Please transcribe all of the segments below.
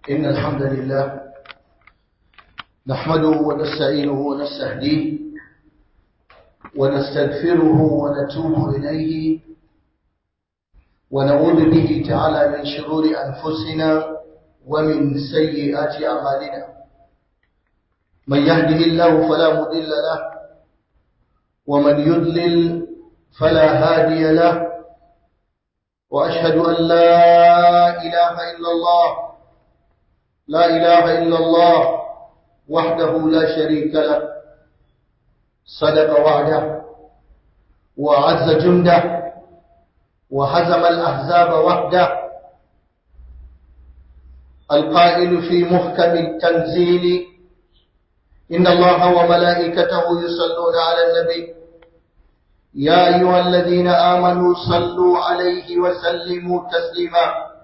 إن الحمد لله نحمده ونستعينه ونستهديه ونستغفره ونتوب إليه ونعوذ به تعالى من شرور أنفسنا ومن سيئات أعمالنا. من يهده الله فلا مضل له ومن يضلل فلا هادي له، وأشهد أن لا إله إلا الله وحده لا شريك له، صدق وعده وعز جنده وهزم الأحزاب وحده. القائل في محكم التنزيل: إن الله وملائكته يصلون على النبي يا أيها الذين آمنوا صلوا عليه وسلموا تسليما.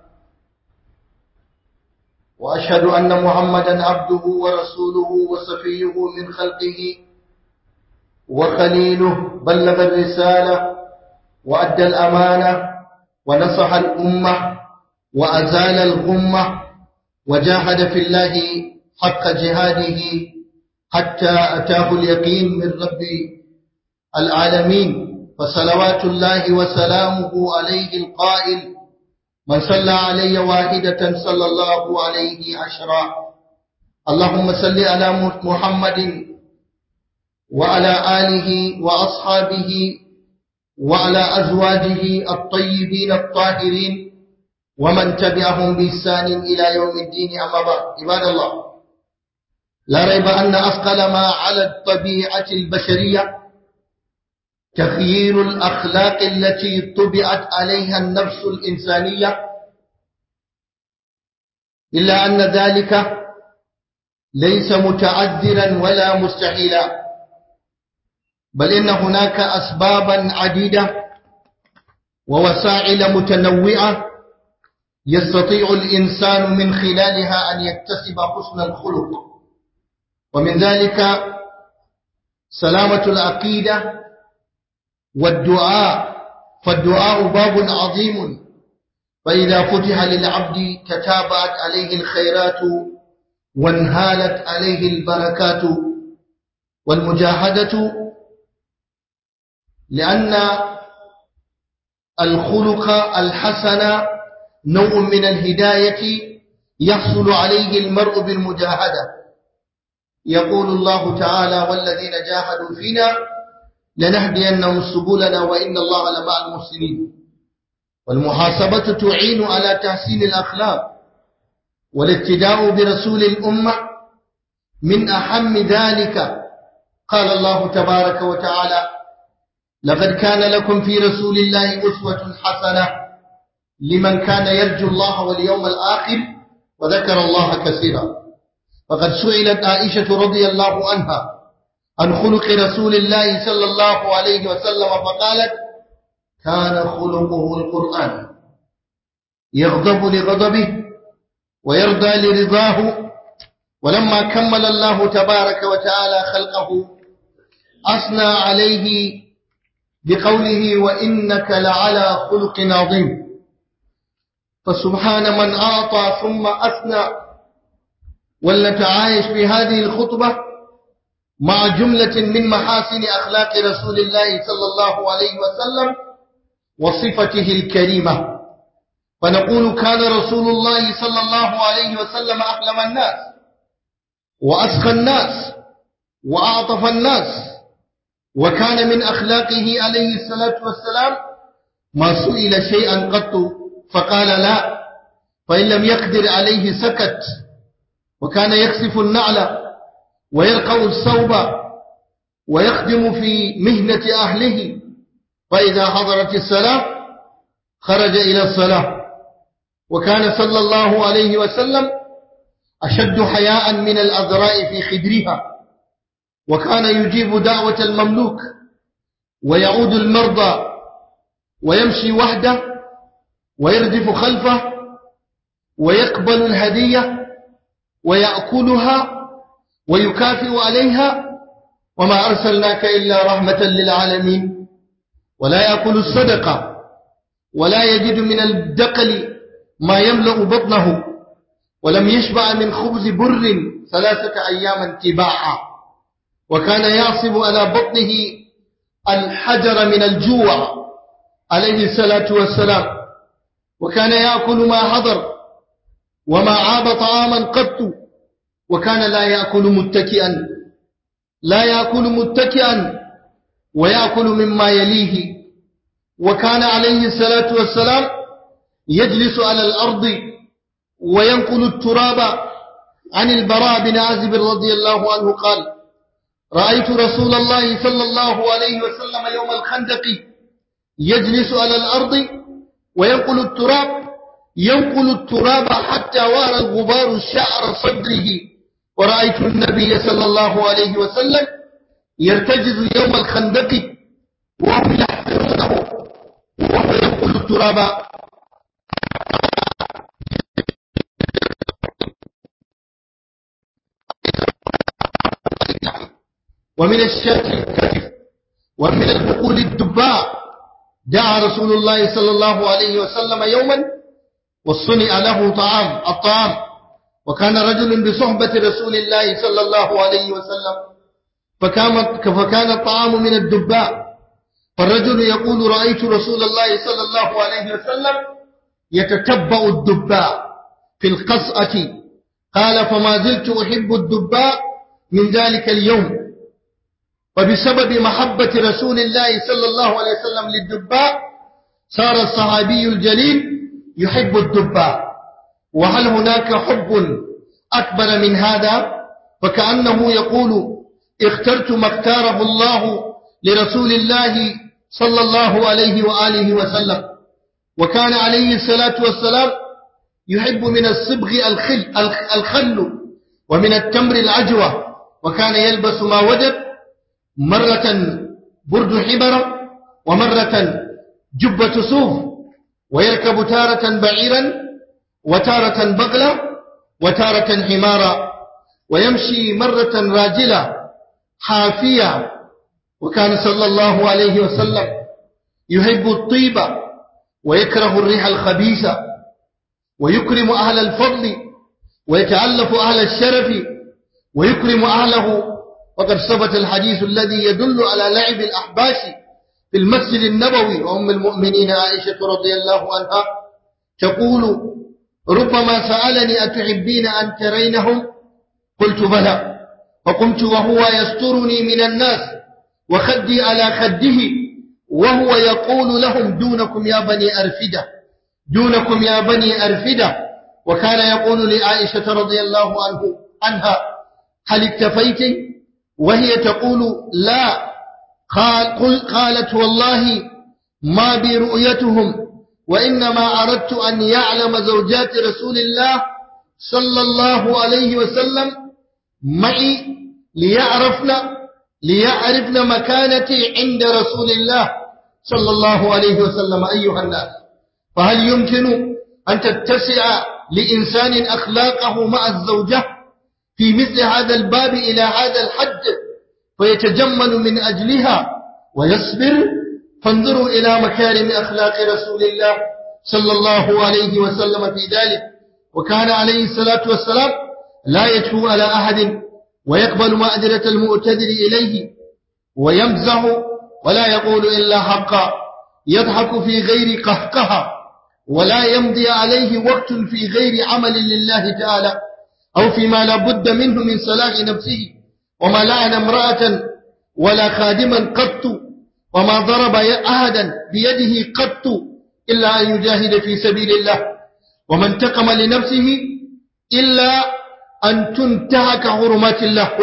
وأشهد أن محمدا عبده ورسوله وصفيه من خلقه وخليله، بلغ الرسالة وأدى الأمانة ونصح الأمة وأزال الغمة وجاهد في الله حق جهاده حتى أتاه اليقين من رب العالمين. فصلوات الله وسلامه عليه القائل: من صلى علي واحدة صلى الله عليه عشرا. اللهم صل على محمد وعلى آله وأصحابه وعلى أزواجه الطيبين الطاهرين ومن تبعهم بإحسان إلى يوم الدين. أما بعد، عباد الله، لا ريب أن أثقل ما على الطبيعة البشرية تغيير الأخلاق التي طبعت عليها النفس الإنسانية، إلا أن ذلك ليس متعذرا ولا مستحيلا، بل إن هناك أسبابا عديدة ووسائل متنوعة يستطيع الإنسان من خلالها أن يكتسب حسن الخلق، ومن ذلك سلامة العقيدة والدعاء. فالدعاء باب عظيم، فإذا فتح للعبد تتابعت عليه الخيرات وانهالت عليه البركات. والمجاهدة، لأن الخلق الحسن نوع من الهداية يحصل عليه المرء بالمجاهدة. يقول الله تعالى: والذين جاهدوا فينا لنهدينهم سبلنا وإن الله لمع المحسنين. والمحاسبة تعين على تحسين الأخلاق، والاقتداء برسول الأمة من أهم ذلك. قال الله تبارك وتعالى: لقد كان لكم في رسول الله أسوة حسنة لمن كان يرجو الله واليوم الآخر وذكر الله كثيرا. وقد سئلت عائشة رضي الله عنها عن خلق رسول الله صلى الله عليه وسلم فقالت: كان خلقه القرآن، يغضب لغضبه ويرضى لرضاه. ولما كمل الله تبارك وتعالى خلقه أثنى عليه بقوله: وإنك لعلى خلق عظيم. فسبحان من أعطى ثم أثنى. ولنتعايش في هذه الخطبة مع جملة من محاسن أخلاق رسول الله صلى الله عليه وسلم وصفته الكريمة. فنقول: كان رسول الله صلى الله عليه وسلم أحلم الناس وأسخى الناس وأعطف الناس. وكان من أخلاقه عليه الصلاة والسلام ما سئل شيئا قط فقال لا، فإن لم يقدر عليه سكت. وكان يكسف النعل ويرقع الثوب ويخدم في مهنة أهله، فإذا حضرت الصلاة خرج إلى الصلاة. وكان صلى الله عليه وسلم أشد حياء من الأذراء في خدرها، وكان يجيب دعوة المملوك ويعود المرضى ويمشي وحده ويردف خلفه ويقبل الهدية ويأكلها ويكافئ عليها. وما أرسلناك إلا رحمة للعالمين. ولا يأكل الصدقة ولا يجد من الدقل ما يملأ بطنه، ولم يشبع من خبز بر 3 أياما تباعا، وكان يعصب على بطنه الحجر من الجوع عليه الصلاة والسلام، وكان يأكل ما حضر وما عاب طعاما قط، وكان لا يأكل متكئا ويأكل مما يليه، وكان عليه الصلاة والسلام يجلس على الأرض وينقل التراب. عن البراء بن عازب رضي الله عنه قال: رأيت رسول الله صلى الله عليه وسلم يوم الخندق يجلس على الأرض ينقل التراب حتى وارى الغبار شعر صدره، ورأيت النبي صلى الله عليه وسلم يرتجز يوم الخندق وهم يحفرونه وهو ينقل التراب. ومن الشاة الكتف ومن البقول الدباء. دعا رسول الله صلى الله عليه وسلم يوما وصنع له الطعام، وكان رجل بصحبة رسول الله صلى الله عليه وسلم، فكان الطعام من الدباء، فالرجل يقول: رأيت رسول الله صلى الله عليه وسلم يتتبع الدباء في القصأة. قال: فما زلت أحب الدباء من ذلك اليوم. وبسبب محبة رسول الله صلى الله عليه وسلم للدباء صار الصحابي الجليل يحب الدباء. وهل هناك حب أكبر من هذا؟ فكأنه يقول: اخترت ما اختاره الله لرسول الله صلى الله عليه وآله وسلم. وكان عليه الصلاة والسلام يحب من الصبغ الخل ومن التمر العجوة، وكان يلبس ما وجد، مرة برد حبرة ومرة جبة صوف، ويركب تارة بعيرا وتارة بغلة وتارة حمارا، ويمشي مرة راجلا حافيا. وكان صلى الله عليه وسلم يحب الطيب ويكره الريح الخبيثة، ويكرم أهل الفضل ويتعلف أهل الشرف ويكرم أهله. وقد ثبت الحديث الذي يدل على لعب الأحباش في المسجد النبوي، وأم المؤمنين عائشة رضي الله عنها تقول: ربما سألني: أتحبين أن ترينهم؟ قلت: بلى. فقمت وهو يسترني من الناس وخدي على خده، وهو يقول لهم: دونكم يا بني أرفدة، دونكم يا بني أرفدة. وكان يقول لعائشة رضي الله عنها: هل اكتفيت؟ وهي تقول: لا. قالت: والله ما بي رؤيتهم، وإنما أردت أن يعلم زوجات رسول الله صلى الله عليه وسلم معي ليعرفن مكانتي عند رسول الله صلى الله عليه وسلم. أيها الناس، فهل يمكن أن تتسع لإنسان أخلاقه مع الزوجة في مثل هذا الباب إلى هذا الحد فيتجمل من أجلها ويصبر؟ فانظروا إلى مكارم أخلاق رسول الله صلى الله عليه وسلم في ذلك. وكان عليه الصلاة والسلام لا يجفو على أحد، ويقبل مأدرة المؤتدر إليه، ويمزح ولا يقول إلا حقا، يضحك في غير قهقها، ولا يمضي عليه وقت في غير عمل لله تعالى أو فيما لا بد منه من صلاح نفسه. وما لعن امرأة ولا خادما قط، وما ضرب أحدا بيده قط إلا أن يجاهد في سبيل الله، وما انتقم لنفسه إلا أن تنتهك حرمات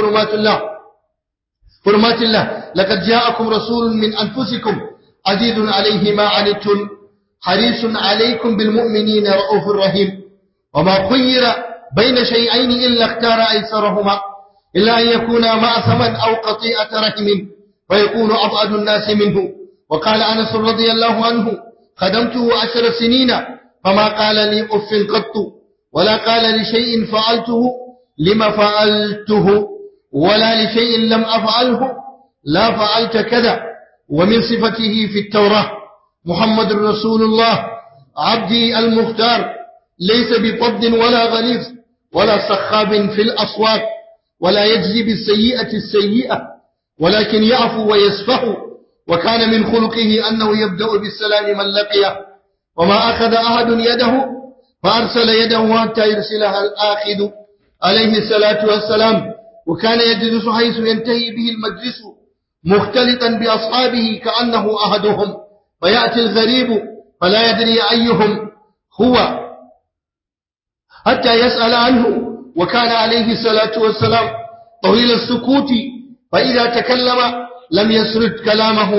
الله. لقد جاءكم رسول من أنفسكم عزيز عليه ما عنتم حريص عليكم بالمؤمنين رؤوف رحيم. وما خير بين شيئين إلا اختار أيسرهما، إلا أن يكونا معصما أو قطيعة رحم فيكون أبعد الناس منه. وقال أنس رضي الله عنه: خدمته 10 سنين فما قال لي أف قط، ولا قال لشيء فعلته لما فعلته، ولا لشيء لم أفعله لا فعلت كذا. ومن صفته في التوراة: محمد رسول الله عبدي المختار، ليس بفض ولا غليظ، ولا صخاب في الأسواق، ولا يجزي بالسيئة السيئة، ولكن يعفو ويسفح. وكان من خلقه أنه يبدأ بالسلام من لقيه، وما أخذ أحد يده فأرسل يده حتى يرسلها الآخذ عليه الصلاة والسلام. وكان يجلس حيث ينتهي به المجلس مختلطا بأصحابه كأنه أحدهم، فيأتي الغريب فلا يدري أيهم هو حتى يسأل عنه. وكان عليه الصلاة والسلام طويل السكوت، فإذا تكلم لم يسرد كلامه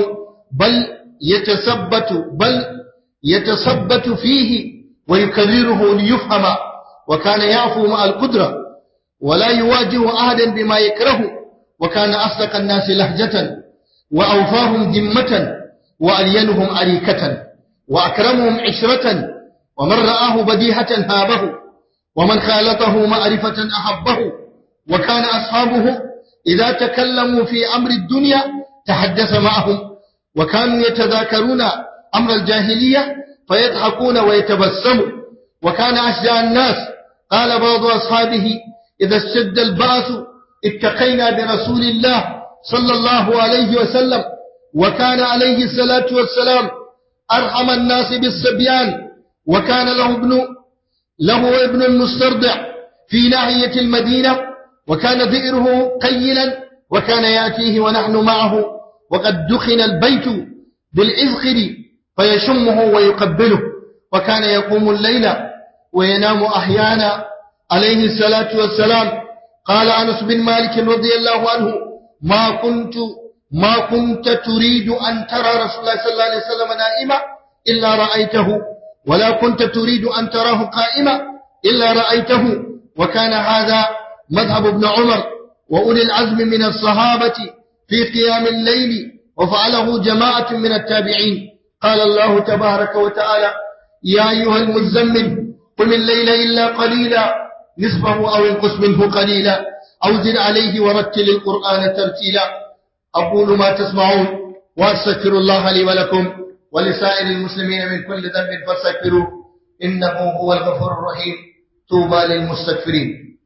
بل يتثبت فيه ويكرره ليفهم. وكان يعفو مع القدرة ولا يواجه أحدا بما يكره. وكان أصدق الناس لهجة وأوفاهم ذمة وألينهم أريكة وأكرمهم عشرة. ومن رآه بديهة هابه، ومن خالطه معرفة أحبه. وكان أصحابه إذا تكلموا في أمر الدنيا تحدث معهم، وكانوا يتذاكرون أمر الجاهلية فيضحكون ويتبسموا. وكان أشجع الناس. قال بعض أصحابه: إذا اشتد البأس اتقينا برسول الله صلى الله عليه وسلم. وكان عليه الصلاة والسلام أرحم الناس بالصبيان. وكان له ابن مسترضع في ناحية المدينة، وكان ذئره قيلا، وكان يأتيه ونحن معه وقد دخن البيت بالإذخر فيشمه ويقبله. وكان يقوم الليل وينام أحيانا عليه الصلاة والسلام. قال أنس بن مالك رضي الله عنه: ما كنت تريد أن ترى رسول الله صلى الله عليه وسلم نائما إلا رأيته، ولا كنت تريد أن تراه قائما إلا رأيته. وكان هذا مذهب ابن عمر وأولي العزم من الصحابة في قيام الليل، وفعله جماعة من التابعين. قال الله تبارك وتعالى: يا أيها المزمل قم الليل إلا قليلا نصفه أو انقص منه قليلا أو زد عليه ورتل القرآن ترتيلا. أقول ما تسمعون وأستغفر الله لي ولكم ولسائر المسلمين من كل ذنب فاستغفروه إنه هو الغفور الرحيم. طوبى للمستغفرين.